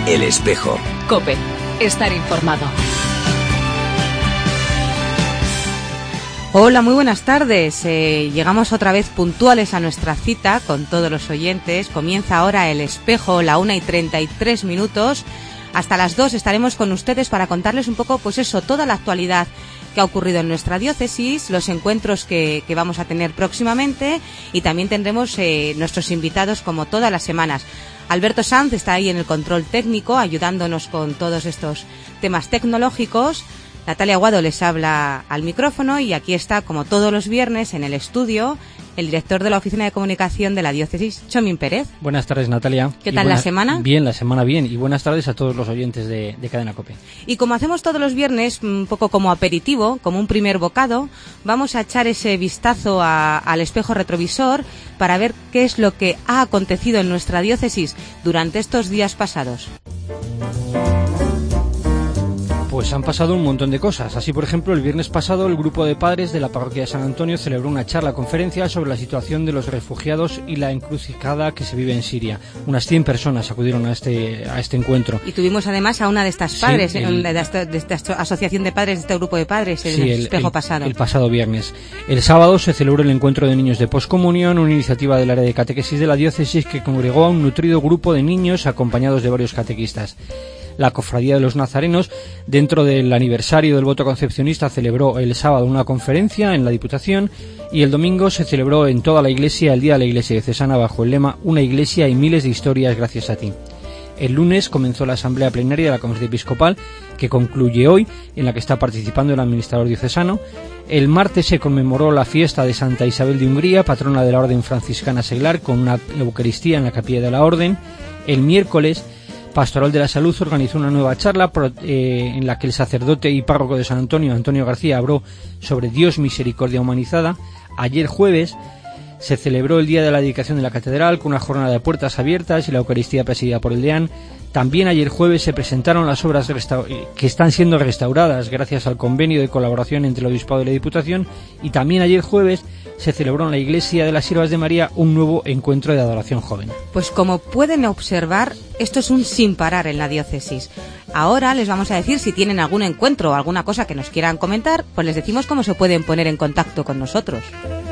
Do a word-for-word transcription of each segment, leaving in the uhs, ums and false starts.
El Espejo. COPE. Estar informado. Hola, muy buenas tardes. Eh, llegamos otra vez puntuales a nuestra cita con todos los oyentes. Comienza ahora El Espejo, la una y treinta y tres minutos. Hasta las dos estaremos con ustedes para contarles un poco, pues eso, toda la actualidad que ha ocurrido en nuestra diócesis, los encuentros que, que vamos a tener próximamente, y también tendremos eh, nuestros invitados como todas las semanas. Alberto Sanz está ahí en el control técnico ayudándonos con todos estos temas tecnológicos. Natalia Aguado les habla al micrófono y aquí está, como todos los viernes, en el estudio, el director de la Oficina de Comunicación de la Diócesis, Chomín Pérez. Buenas tardes, Natalia. ¿Qué tal la semana? Bien, la semana bien. Y buenas tardes a todos los oyentes de, de Cadena COPE. Y como hacemos todos los viernes, un poco como aperitivo, como un primer bocado, vamos a echar ese vistazo a, al espejo retrovisor para ver qué es lo que ha acontecido en nuestra diócesis durante estos días pasados. Pues han pasado un montón de cosas. Así, por ejemplo, el viernes pasado el grupo de padres de la parroquia de San Antonio celebró una charla conferencia sobre la situación de los refugiados y la encrucijada que se vive en Siria. Unas cien personas acudieron a este a este encuentro. Y tuvimos además a una de estas padres, sí, el, de, esta, de esta asociación de padres, de este grupo de padres, en sí, el espejo el, pasado. El pasado viernes. El sábado se celebró el encuentro de niños de poscomunión, una iniciativa del área de catequesis de la diócesis que congregó a un nutrido grupo de niños acompañados de varios catequistas. La Cofradía de los Nazarenos, dentro del aniversario del voto concepcionista, celebró el sábado una conferencia en la Diputación y el domingo se celebró en toda la Iglesia el Día de la Iglesia Diocesana bajo el lema Una Iglesia y miles de historias gracias a ti. El lunes comenzó la asamblea plenaria de la Conferencia Episcopal, que concluye hoy, en la que está participando el administrador diocesano. El martes se conmemoró la fiesta de Santa Isabel de Hungría, patrona de la Orden Franciscana Seglar, con una Eucaristía en la capilla de la Orden. El miércoles, Pastoral de la Salud organizó una nueva charla eh, en la que el sacerdote y párroco de San Antonio, Antonio García, habló sobre Dios misericordia humanizada. Ayer jueves se celebró el Día de la Dedicación de la Catedral con una jornada de puertas abiertas y la Eucaristía presidida por el deán. También ayer jueves se presentaron las obras que están siendo restauradas gracias al convenio de colaboración entre el Obispado y la Diputación, y también ayer jueves se celebró en la Iglesia de las Siervas de María un nuevo encuentro de adoración joven. Pues como pueden observar, esto es un sin parar en la diócesis. Ahora les vamos a decir si tienen algún encuentro o alguna cosa que nos quieran comentar, pues les decimos cómo se pueden poner en contacto con nosotros.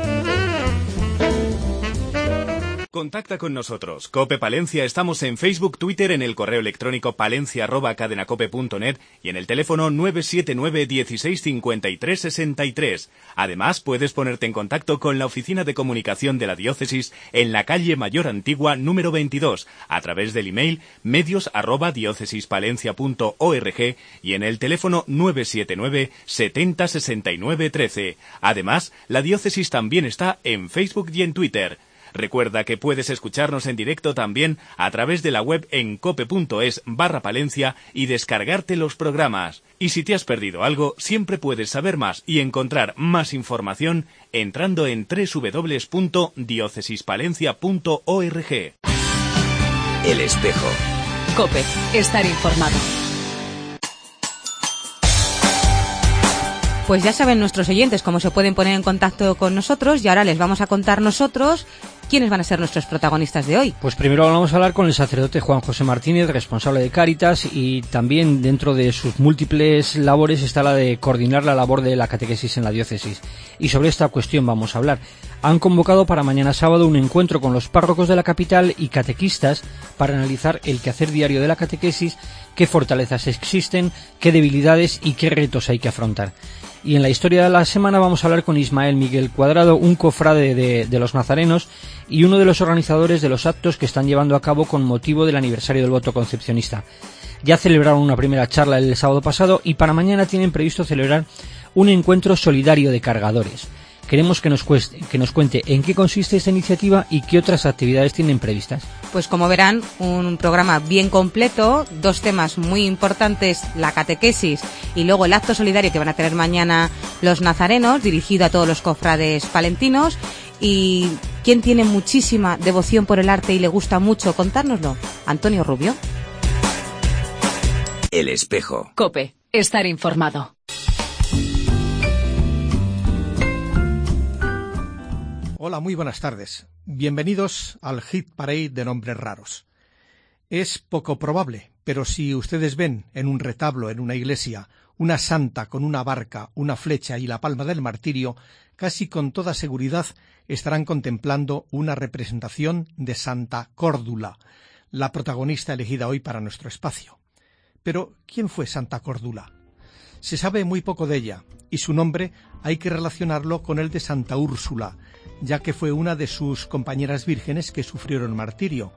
Contacta con nosotros. COPE Palencia, estamos en Facebook, Twitter, en el correo electrónico palencia arroba cadenacope punto net y en el teléfono nueve siete nueve dieciséis cincuenta y tres sesenta y tres. Además, puedes ponerte en contacto con la Oficina de Comunicación de la Diócesis en la calle Mayor Antigua número veintidós a través del email medios arroba diócesispalencia punto org y en el teléfono nueve siete nueve setenta sesenta y nueve trece. Además, la Diócesis también está en Facebook y en Twitter. Recuerda que puedes escucharnos en directo también a través de la web en cope.es barra Palencia y descargarte los programas. Y si te has perdido algo, siempre puedes saber más y encontrar más información entrando en doble u doble u doble u punto diócesispalencia punto org. El Espejo. COPE. Estar informado. Pues ya saben nuestros oyentes cómo se pueden poner en contacto con nosotros y ahora les vamos a contar nosotros quiénes van a ser nuestros protagonistas de hoy. Pues primero vamos a hablar con el sacerdote Juan José Martínez, responsable de Cáritas, y también dentro de sus múltiples labores está la de coordinar la labor de la catequesis en la diócesis. Y sobre esta cuestión vamos a hablar. Han convocado para mañana sábado un encuentro con los párrocos de la capital y catequistas para analizar el quehacer diario de la catequesis, qué fortalezas existen, qué debilidades y qué retos hay que afrontar. Y en la historia de la semana vamos a hablar con Ismael Miguel Cuadrado, un cofrade de, de los nazarenos y uno de los organizadores de los actos que están llevando a cabo con motivo del aniversario del voto concepcionista. Ya celebraron una primera charla el sábado pasado y para mañana tienen previsto celebrar un encuentro solidario de cargadores. Queremos que nos, cueste, que nos cuente en qué consiste esta iniciativa y qué otras actividades tienen previstas. Pues como verán, un programa bien completo, dos temas muy importantes, la catequesis y luego el acto solidario que van a tener mañana los nazarenos, dirigido a todos los cofrades palentinos. ¿Y quién tiene muchísima devoción por el arte y le gusta mucho contárnoslo? Antonio Rubio. El Espejo. COPE. Estar informado. Hola, muy buenas tardes. Bienvenidos al Hit Parade de Nombres Raros. Es poco probable, pero si ustedes ven en un retablo en una iglesia una santa con una barca, una flecha y la palma del martirio, casi con toda seguridad estarán contemplando una representación de Santa Córdula, la protagonista elegida hoy para nuestro espacio. Pero, ¿quién fue Santa Córdula? Se sabe muy poco de ella, y su nombre hay que relacionarlo con el de Santa Úrsula, ya que fue una de sus compañeras vírgenes que sufrieron martirio.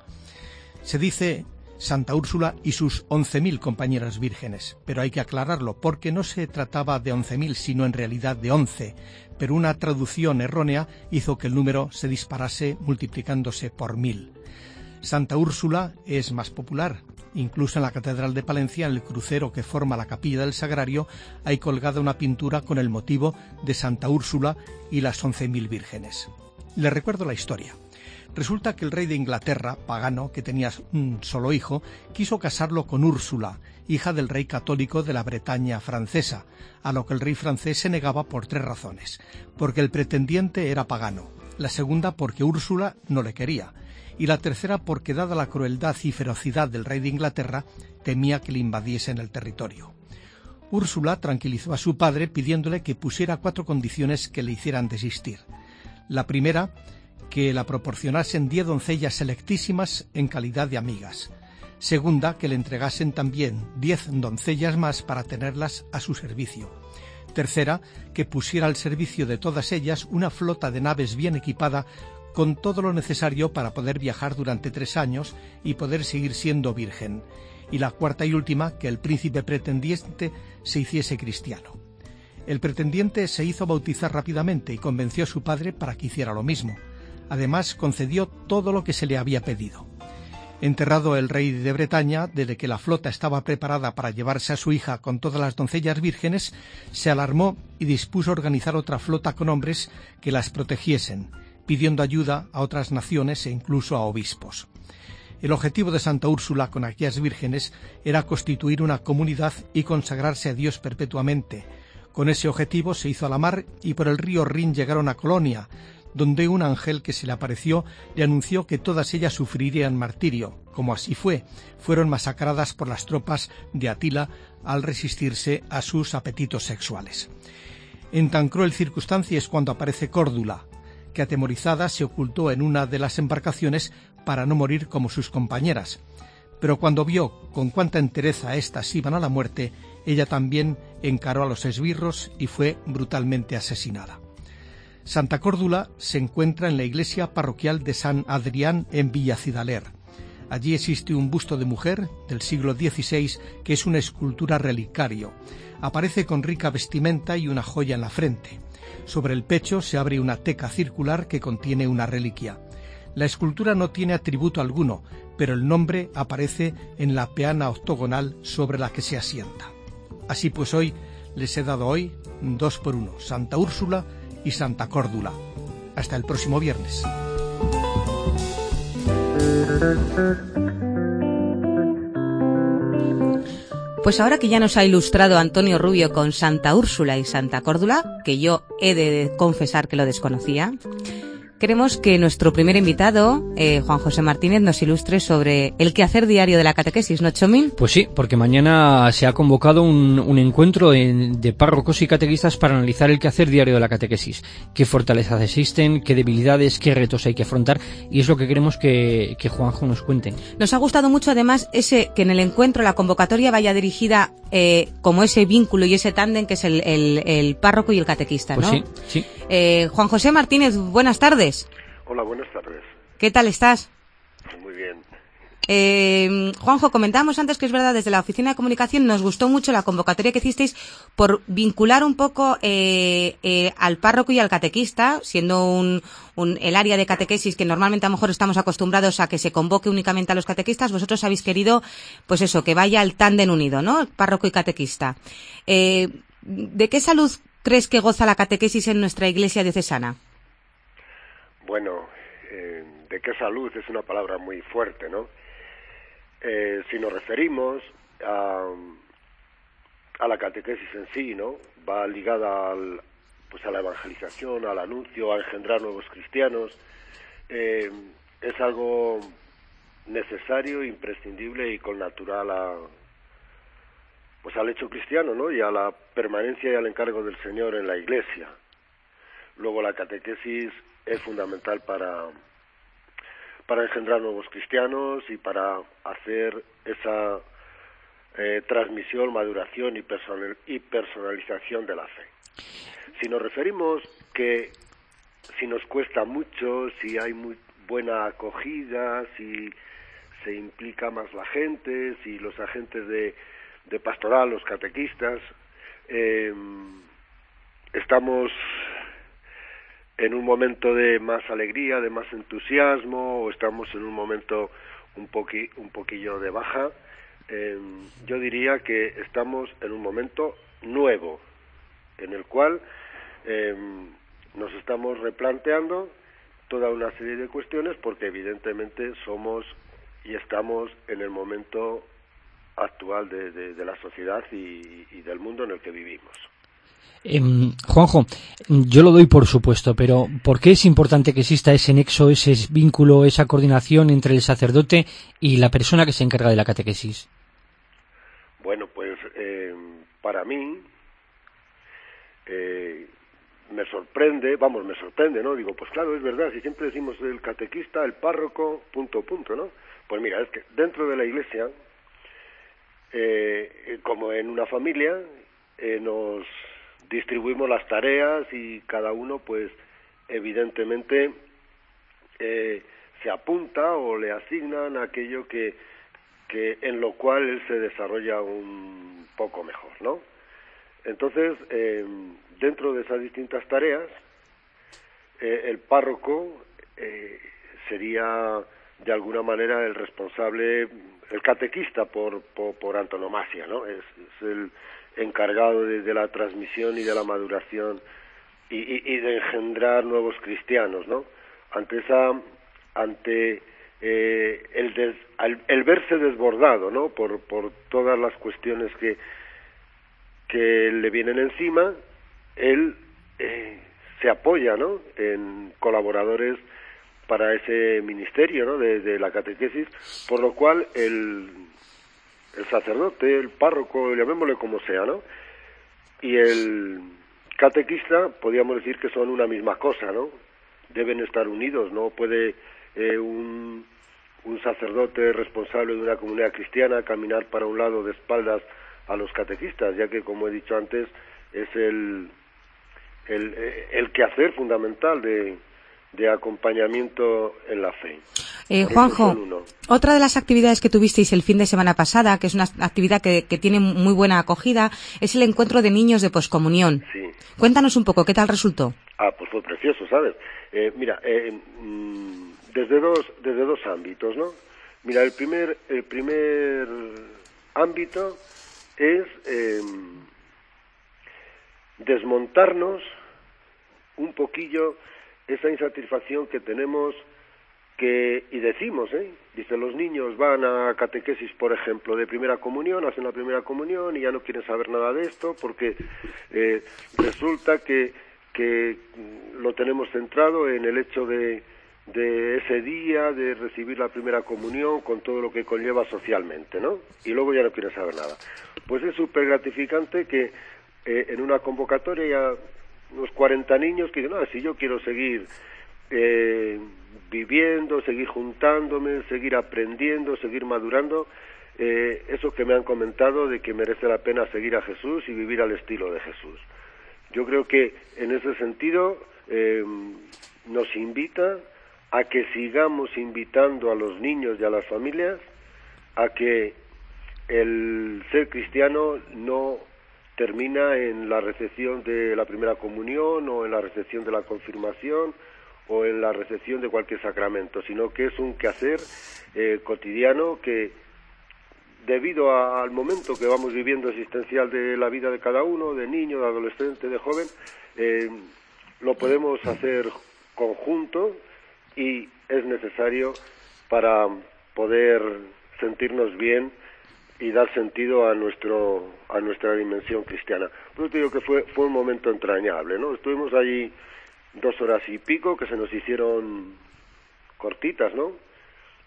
Se dice Santa Úrsula y sus once mil compañeras vírgenes, pero hay que aclararlo, porque no se trataba de once mil, sino en realidad de once, pero una traducción errónea hizo que el número se disparase multiplicándose por mil. Santa Úrsula es más popular. Incluso en la Catedral de Palencia, en el crucero que forma la capilla del Sagrario, hay colgada una pintura con el motivo de Santa Úrsula y las once mil vírgenes. Les recuerdo la historia. Resulta que el rey de Inglaterra, pagano, que tenía un solo hijo, quiso casarlo con Úrsula, hija del rey católico de la Bretaña francesa, a lo que el rey francés se negaba por tres razones. Porque el pretendiente era pagano, la segunda porque Úrsula no le quería, y la tercera porque, dada la crueldad y ferocidad del rey de Inglaterra, temía que le invadiesen el territorio. Úrsula tranquilizó a su padre pidiéndole que pusiera cuatro condiciones que le hicieran desistir. La primera, que la proporcionasen diez doncellas selectísimas en calidad de amigas. Segunda, que le entregasen también diez doncellas más para tenerlas a su servicio. Tercera, que pusiera al servicio de todas ellas una flota de naves bien equipada con todo lo necesario para poder viajar durante tres años y poder seguir siendo virgen. Y la cuarta y última, que el príncipe pretendiente se hiciese cristiano. El pretendiente se hizo bautizar rápidamente y convenció a su padre para que hiciera lo mismo. Además, concedió todo lo que se le había pedido. Enterrado el rey de Bretaña, desde que la flota estaba preparada para llevarse a su hija con todas las doncellas vírgenes, se alarmó y dispuso organizar otra flota con hombres que las protegiesen, pidiendo ayuda a otras naciones e incluso a obispos. El objetivo de Santa Úrsula con aquellas vírgenes era constituir una comunidad y consagrarse a Dios perpetuamente. Con ese objetivo se hizo a la mar y por el río Rin llegaron a Colonia, donde un ángel que se le apareció le anunció que todas ellas sufrirían martirio. Como así fue, fueron masacradas por las tropas de Atila al resistirse a sus apetitos sexuales. En tan cruel circunstancia es cuando aparece Córdula, que atemorizada se ocultó en una de las embarcaciones para no morir como sus compañeras. Pero cuando vio con cuánta entereza éstas iban a la muerte, ella también encaró a los esbirros y fue brutalmente asesinada. Santa Córdula se encuentra en la iglesia parroquial de San Adrián en Villacidaler. Allí existe un busto de mujer del siglo dieciséis que es una escultura relicario. Aparece con rica vestimenta y una joya en la frente. Sobre el pecho se abre una teca circular que contiene una reliquia. La escultura no tiene atributo alguno, pero el nombre aparece en la peana octogonal sobre la que se asienta. Así pues, hoy les he dado hoy dos por uno, Santa Úrsula y Santa Córdula. Hasta el próximo viernes. Pues ahora que ya nos ha ilustrado Antonio Rubio con Santa Úrsula y Santa Córdula, que yo he de confesar que lo desconocía, queremos que nuestro primer invitado, eh, Juan José Martínez, nos ilustre sobre el quehacer diario de la catequesis, ¿no, Chomín? Pues sí, porque mañana se ha convocado un, un encuentro de, de párrocos y catequistas para analizar el quehacer diario de la catequesis. Qué fortalezas existen, qué debilidades, qué retos hay que afrontar, y es lo que queremos que, que Juanjo nos cuente. Nos ha gustado mucho, además, ese que en el encuentro la convocatoria vaya dirigida eh, como ese vínculo y ese tándem que es el, el, el párroco y el catequista, ¿no? Pues sí, sí. Eh, Juan José Martínez, buenas tardes. Hola, buenas tardes. ¿Qué tal estás? Muy bien. Eh, Juanjo, comentábamos antes que es verdad, desde la Oficina de Comunicación nos gustó mucho la convocatoria que hicisteis por vincular un poco eh, eh, al párroco y al catequista, siendo un, un, el área de catequesis que normalmente a lo mejor estamos acostumbrados a que se convoque únicamente a los catequistas. Vosotros habéis querido, pues eso, que vaya el tándem unido, ¿no? Párroco y catequista. Eh, ¿De qué salud crees que goza la catequesis en nuestra iglesia diocesana? Bueno, eh, ¿de qué salud? Es una palabra muy fuerte, ¿no? Eh, si nos referimos a, a la catequesis en sí, ¿no? Va ligada al, pues a la evangelización, al anuncio, a engendrar nuevos cristianos. Eh, es algo necesario, imprescindible y connatural a, pues al hecho cristiano, ¿no? Y a la permanencia y al encargo del Señor en la Iglesia. Luego la catequesis es fundamental para, para engendrar nuevos cristianos y para hacer esa eh, transmisión, maduración y, personal, y personalización de la fe. Si nos referimos que si nos cuesta mucho, si hay muy buena acogida, si se implica más la gente, si los agentes de, de pastoral, los catequistas, eh, estamos en un momento de más alegría, de más entusiasmo, o estamos en un momento un, poqui, un poquillo de baja, eh, yo diría que estamos en un momento nuevo, en el cual eh, nos estamos replanteando toda una serie de cuestiones, porque evidentemente somos y estamos en el momento actual de, de, de la sociedad y, y del mundo en el que vivimos. Eh, Juanjo, yo lo doy por supuesto, pero ¿por qué es importante que exista ese nexo, ese vínculo, esa coordinación entre el sacerdote y la persona que se encarga de la catequesis? Bueno, pues eh, para mí eh, me sorprende, vamos, me sorprende, ¿no? Digo, pues claro, es verdad, si siempre decimos el catequista, el párroco, punto, punto, ¿no? Pues mira, es que dentro de la Iglesia, eh, como en una familia, eh, nos distribuimos las tareas y cada uno, pues, evidentemente, eh, se apunta o le asignan aquello que, que en lo cual él se desarrolla un poco mejor, ¿no? Entonces, eh, dentro de esas distintas tareas, eh, el párroco eh, sería de alguna manera el responsable, el catequista por, por, por antonomasia, ¿no? Es, es el encargado de, de la transmisión y de la maduración y, y, y de engendrar nuevos cristianos, ¿no? Ante esa, ante eh, el, des, el, el verse desbordado, ¿no? Por, por todas las cuestiones que que le vienen encima, él eh, se apoya, ¿no?, en colaboradores para ese ministerio, ¿no?, de, de la catequesis, por lo cual el, el sacerdote, el párroco, llamémosle como sea, ¿no?, y el catequista, podríamos decir que son una misma cosa, ¿no?, deben estar unidos, no puede eh, un, un sacerdote responsable de una comunidad cristiana caminar para un lado de espaldas a los catequistas, ya que, como he dicho antes, es el el, el quehacer fundamental de, de acompañamiento en la fe. Eh, Juanjo, otra de las actividades que tuvisteis el fin de semana pasada, que es una actividad que, que tiene muy buena acogida, es el encuentro de niños de poscomunión. Sí. Cuéntanos un poco, ¿qué tal resultó? Ah, pues fue precioso, ¿sabes? Eh, mira, eh, desde dos desde dos ámbitos, ¿no? Mira, el primer el primer ámbito es eh, desmontarnos un poquillo esa insatisfacción que tenemos que, y decimos, ¿eh? Dice, los niños van a catequesis, por ejemplo, de primera comunión, hacen la primera comunión y ya no quieren saber nada de esto porque eh, resulta que, que lo tenemos centrado en el hecho de, de ese día, de recibir la primera comunión con todo lo que conlleva socialmente, ¿no? Y luego ya no quieren saber nada. Pues es súper gratificante que eh, en una convocatoria ya unos cuarenta niños que dicen, no, si yo quiero seguir eh, viviendo, seguir juntándome, seguir aprendiendo, seguir madurando, eh, eso que me han comentado de que merece la pena seguir a Jesús y vivir al estilo de Jesús. Yo creo que en ese sentido eh, nos invita a que sigamos invitando a los niños y a las familias a que el ser cristiano no termina en la recepción de la primera comunión o en la recepción de la confirmación o en la recepción de cualquier sacramento, sino que es un quehacer eh, cotidiano que, debido a, al momento que vamos viviendo existencial de la vida de cada uno, de niño, de adolescente, de joven, eh, lo podemos hacer conjunto y es necesario para poder sentirnos bien y dar sentido a nuestro a nuestra dimensión cristiana. Por eso te digo que fue fue un momento entrañable, ¿no? Estuvimos allí dos horas y pico que se nos hicieron cortitas, ¿no?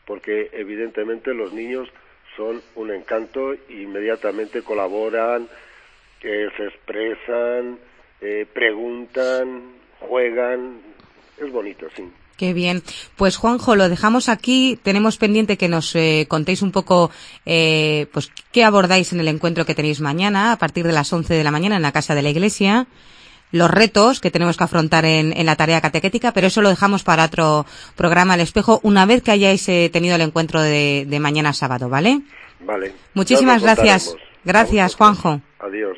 porque evidentemente los niños son un encanto e inmediatamente colaboran, eh, se expresan, eh, preguntan, juegan, es bonito, sí. Qué bien. Pues Juanjo, lo dejamos aquí. Tenemos pendiente que nos eh, contéis un poco eh, pues qué abordáis en el encuentro que tenéis mañana a partir de las once de la mañana en la Casa de la Iglesia, los retos que tenemos que afrontar en, en la tarea catequética, pero eso lo dejamos para otro programa El Espejo una vez que hayáis eh, tenido el encuentro de, de mañana sábado, ¿vale? Vale. Muchísimas gracias. Gracias, Juanjo. Adiós.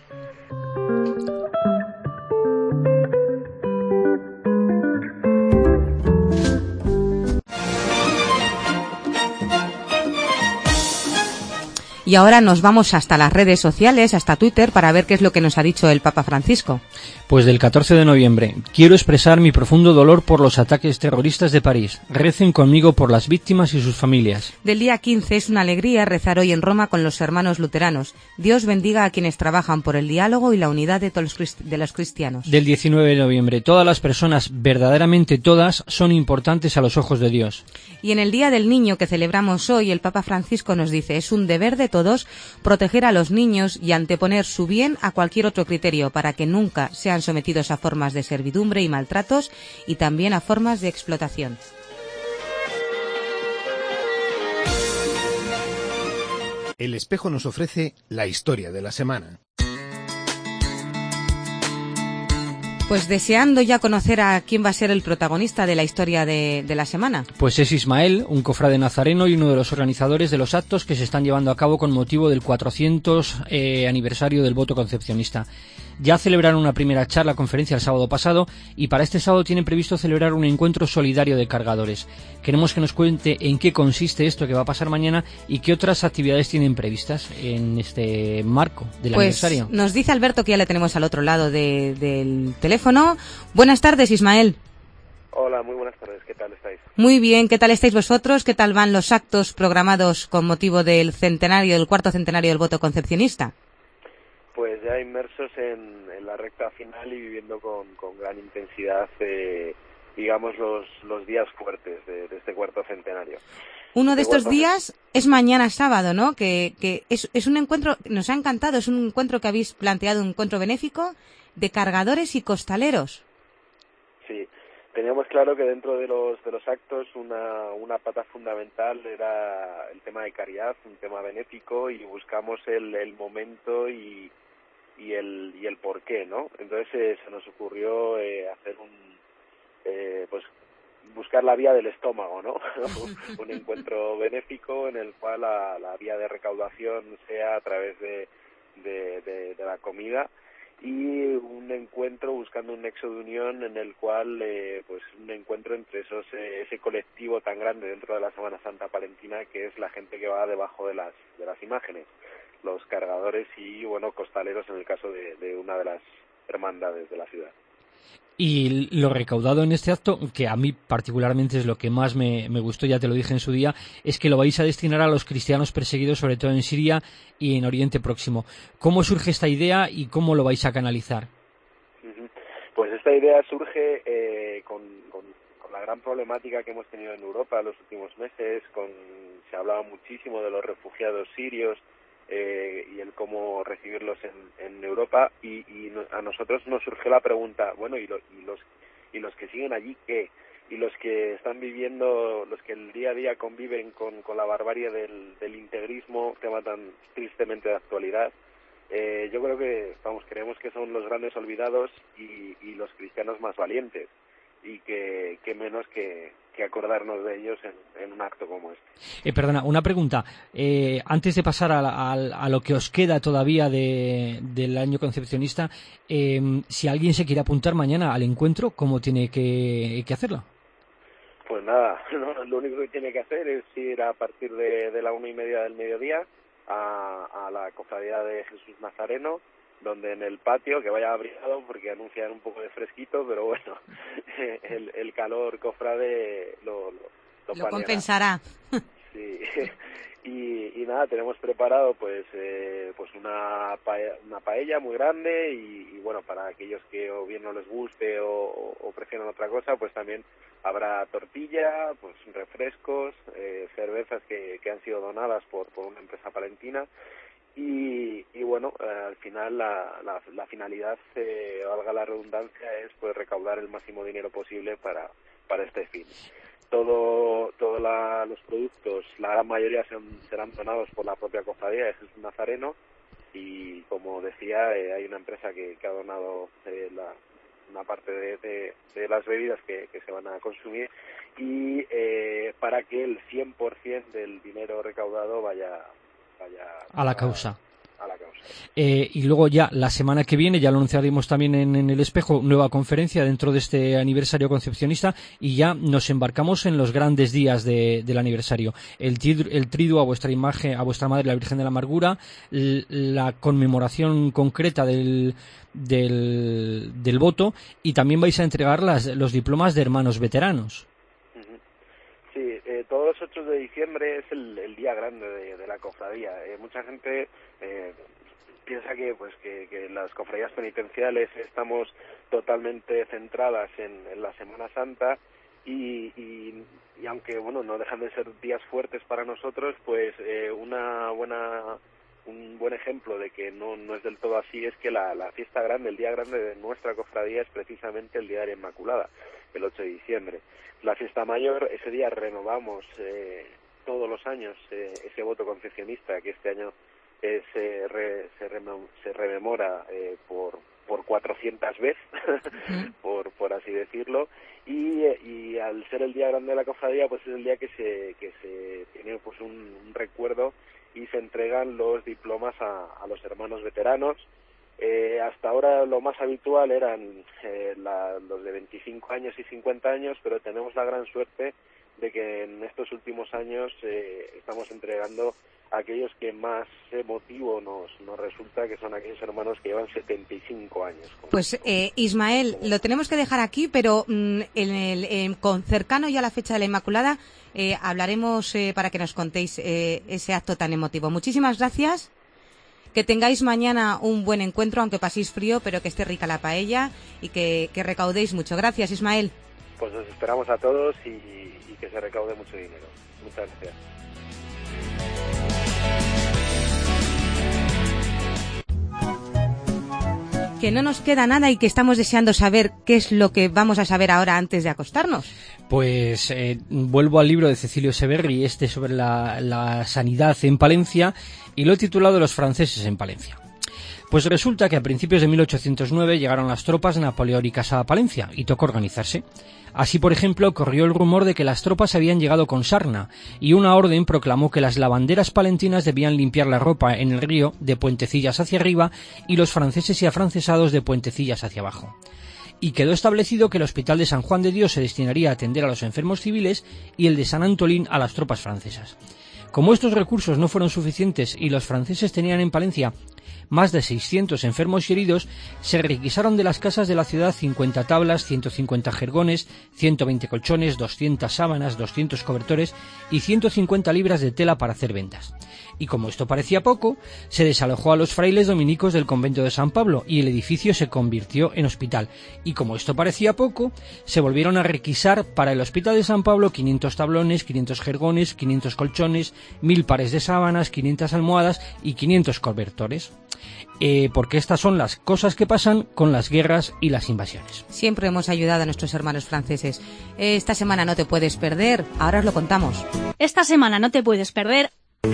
Y ahora nos vamos hasta las redes sociales, hasta Twitter, para ver qué es lo que nos ha dicho el Papa Francisco. Pues del catorce de noviembre. Quiero expresar mi profundo dolor por los ataques terroristas de París. Recen conmigo por las víctimas y sus familias. Del día quince es una alegría rezar hoy en Roma con los hermanos luteranos. Dios bendiga a quienes trabajan por el diálogo y la unidad de todos los, de los cristianos. Del diecinueve de noviembre. Todas las personas, verdaderamente todas, son importantes a los ojos de Dios. Y en el Día del Niño que celebramos hoy, el Papa Francisco nos dice, es un deber de todos proteger a los niños y anteponer su bien a cualquier otro criterio para que nunca sean sometidos a formas de servidumbre y maltratos y también a formas de explotación. El Espejo nos ofrece la historia de la semana. Pues deseando ya conocer a quién va a ser el protagonista de la historia de, de la semana. Pues es Ismael, un cofrade nazareno y uno de los organizadores de los actos que se están llevando a cabo con motivo del cuatrocientos eh, aniversario del voto concepcionista. Ya celebraron una primera charla conferencia el sábado pasado y para este sábado tienen previsto celebrar un encuentro solidario de cargadores. Queremos que nos cuente en qué consiste esto que va a pasar mañana y qué otras actividades tienen previstas en este marco del pues aniversario. Nos dice Alberto que ya le tenemos al otro lado de, del teléfono. Buenas tardes, Ismael. Hola, muy buenas tardes. ¿Qué tal estáis? Muy bien. ¿Qué tal estáis vosotros? ¿Qué tal van los actos programados con motivo del centenario, del cuarto centenario del voto concepcionista? Pues ya inmersos en, en la recta final y viviendo con, con gran intensidad, eh, digamos, los, los días fuertes de, de este cuarto centenario. Uno de este estos días es mañana sábado, ¿no? Que, que es, es un encuentro, nos ha encantado, es un encuentro que habéis planteado, un encuentro benéfico de cargadores y costaleros. Sí, teníamos claro que dentro de los de los actos una, una pata fundamental era el tema de caridad, un tema benéfico, y buscamos el, el momento y y el y el por qué, ¿no? Entonces eh, se nos ocurrió eh, hacer un eh, pues buscar la vía del estómago, ¿no? Un encuentro benéfico en el cual la, la vía de recaudación sea a través de de, de, de la comida, y un encuentro buscando un nexo de unión en el cual eh, pues un encuentro entre esos eh, ese colectivo tan grande dentro de la Semana Santa palentina que es la gente que va debajo de las de las imágenes, los cargadores y, bueno, costaleros en el caso de, de una de las hermandades de la ciudad. Y lo recaudado en este acto, que a mí particularmente es lo que más me, me gustó, ya te lo dije en su día, es que lo vais a destinar a los cristianos perseguidos, sobre todo en Siria y en Oriente Próximo. ¿Cómo surge esta idea y cómo lo vais a canalizar? Pues esta idea surge eh, con, con, con la gran problemática que hemos tenido en Europa en los últimos meses. Con, se hablaba muchísimo de los refugiados sirios, Eh, y el cómo recibirlos en, en Europa, y, y a nosotros nos surgió la pregunta, bueno, ¿y, lo, y los y los que siguen allí qué? Y los que están viviendo, los que el día a día conviven con, con la barbarie del, del integrismo, tema tan tristemente de actualidad, eh, yo creo que, vamos, creemos que son los grandes olvidados y, y los cristianos más valientes, y que, que menos que, que acordarnos de ellos en, en un acto como este. Eh, perdona, una pregunta. Eh, antes de pasar a, a, a lo que os queda todavía de, del año concepcionista, eh, si alguien se quiere apuntar mañana al encuentro, ¿cómo tiene que, que hacerlo? Pues nada, no, lo único que tiene que hacer es ir a partir de, de la una y media del mediodía a, a la cofradía de Jesús Nazareno, donde en el patio, que vaya abrigado porque anuncian un poco de fresquito, pero bueno, el, el calor cofrade lo, lo, lo, lo compensará. Sí, y, y nada, tenemos preparado pues eh, pues una paella, una paella muy grande y, y bueno, para aquellos que o bien no les guste o, o, o prefieran otra cosa, pues también habrá tortilla, pues refrescos, eh, cervezas que, que han sido donadas por, por una empresa palentina y, y bueno, eh, al final la, la, la finalidad, eh, valga la redundancia, es pues recaudar el máximo dinero posible para, para este fin. Todo, todos los productos, la gran mayoría serán, serán donados por la propia cofradía de Jesús Nazareno y, como decía, eh, hay una empresa que, que ha donado eh, la, una parte de, de, de las bebidas que, que se van a consumir y eh, para que el cien por ciento del dinero recaudado vaya, vaya a la causa. A la causa. Eh, y luego ya la semana que viene, ya lo anunciaremos también en, en El Espejo, nueva conferencia dentro de este aniversario concepcionista y ya nos embarcamos en los grandes días de, del aniversario. El, tid, el triduo a vuestra imagen, a vuestra madre, la Virgen de la Amargura, l, la conmemoración concreta del, del, del voto y también vais a entregar las, los diplomas de hermanos veteranos. Sí, eh, todos los ocho de diciembre es el, el día grande de, de la cofradía. Eh, mucha gente eh, piensa que pues que, que las cofradías penitenciales estamos totalmente centradas en, en la Semana Santa y, y, y aunque bueno no dejan de ser días fuertes para nosotros, pues eh, una buena un buen ejemplo de que no, no es del todo así es que la, la fiesta grande, el día grande de nuestra cofradía es precisamente el Día de la Inmaculada, el ocho de diciembre. La fiesta mayor, ese día renovamos eh, todos los años eh, ese voto concepcionista que este año eh, se, re, se, remem, se rememora eh, por por cuatrocientas veces, por por así decirlo, y, y al ser el día grande de la cofradía, pues es el día que se que se tiene pues un, un recuerdo y se entregan los diplomas a, a los hermanos veteranos. Eh, hasta ahora lo más habitual eran eh, la, los de veinticinco años y cincuenta años, pero tenemos la gran suerte de que en estos últimos años eh, estamos entregando a aquellos que más emotivo nos, nos resulta, que son aquellos hermanos que llevan setenta y cinco años. Pues eh, Ismael, lo tenemos que dejar aquí, pero mm, en el, en, con cercano ya a la fecha de la Inmaculada eh, hablaremos eh, para que nos contéis eh, ese acto tan emotivo. Muchísimas gracias. Que tengáis mañana un buen encuentro, aunque paséis frío, pero que esté rica la paella y que, que recaudéis mucho. Gracias, Ismael. Pues os esperamos a todos y, y que se recaude mucho dinero. Muchas gracias. Que no nos queda nada y que estamos deseando saber qué es lo que vamos a saber ahora antes de acostarnos. Pues eh, vuelvo al libro de Cecilio Severri, este sobre la, la sanidad en Palencia, y lo he titulado Los franceses en Palencia. Pues resulta que a principios de mil ochocientos nueve llegaron las tropas napoleónicas a Palencia y tocó organizarse. Así, por ejemplo, corrió el rumor de que las tropas habían llegado con sarna y una orden proclamó que las lavanderas palentinas debían limpiar la ropa en el río de Puentecillas hacia arriba y los franceses y afrancesados de Puentecillas hacia abajo. Y quedó establecido que el hospital de San Juan de Dios se destinaría a atender a los enfermos civiles y el de San Antolín a las tropas francesas. Como estos recursos no fueron suficientes y los franceses tenían en Palencia más de seiscientos enfermos y heridos, se requisaron de las casas de la ciudad cincuenta tablas, ciento cincuenta jergones, ciento veinte colchones, doscientas sábanas, doscientos cobertores y ciento cincuenta libras de tela para hacer ventas. Y como esto parecía poco, se desalojó a los frailes dominicos del convento de San Pablo y el edificio se convirtió en hospital. Y como esto parecía poco, se volvieron a requisar para el hospital de San Pablo quinientos tablones, quinientos jergones, quinientos colchones, mil pares de sábanas, quinientas almohadas y quinientos cobertores. Eh, porque estas son las cosas que pasan con las guerras y las invasiones. Siempre hemos ayudado a nuestros hermanos franceses. Esta semana no te puedes perder, ahora os lo contamos. Esta semana no te puedes perder.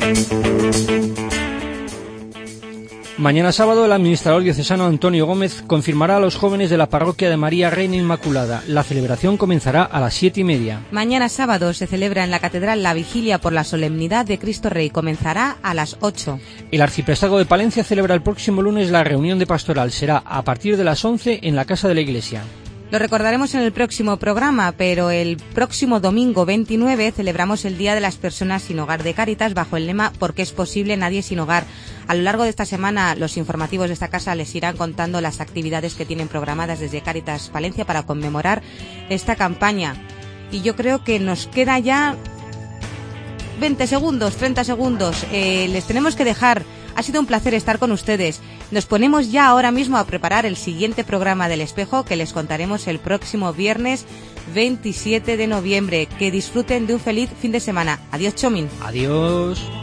Mañana sábado el administrador diocesano Antonio Gómez confirmará a los jóvenes de la parroquia de María Reina Inmaculada. La celebración comenzará a las siete y media. Mañana sábado se celebra en la catedral la vigilia por la solemnidad de Cristo Rey. Comenzará a las ocho. El arciprestazgo de Palencia celebra el próximo lunes la reunión de pastoral. Será a partir de las once en la casa de la iglesia. Lo recordaremos en el próximo programa, pero el próximo domingo veintinueve celebramos el Día de las Personas sin Hogar de Cáritas bajo el lema Porque es posible, nadie sin hogar. A lo largo de esta semana los informativos de esta casa les irán contando las actividades que tienen programadas desde Cáritas Palencia para conmemorar esta campaña. Y yo creo que nos queda ya veinte segundos, treinta segundos. Eh, les tenemos que dejar. Ha sido un placer estar con ustedes. Nos ponemos ya ahora mismo a preparar el siguiente programa del Espejo, que les contaremos el próximo viernes veintisiete de noviembre. Que disfruten de un feliz fin de semana. Adiós, Chomin. Adiós.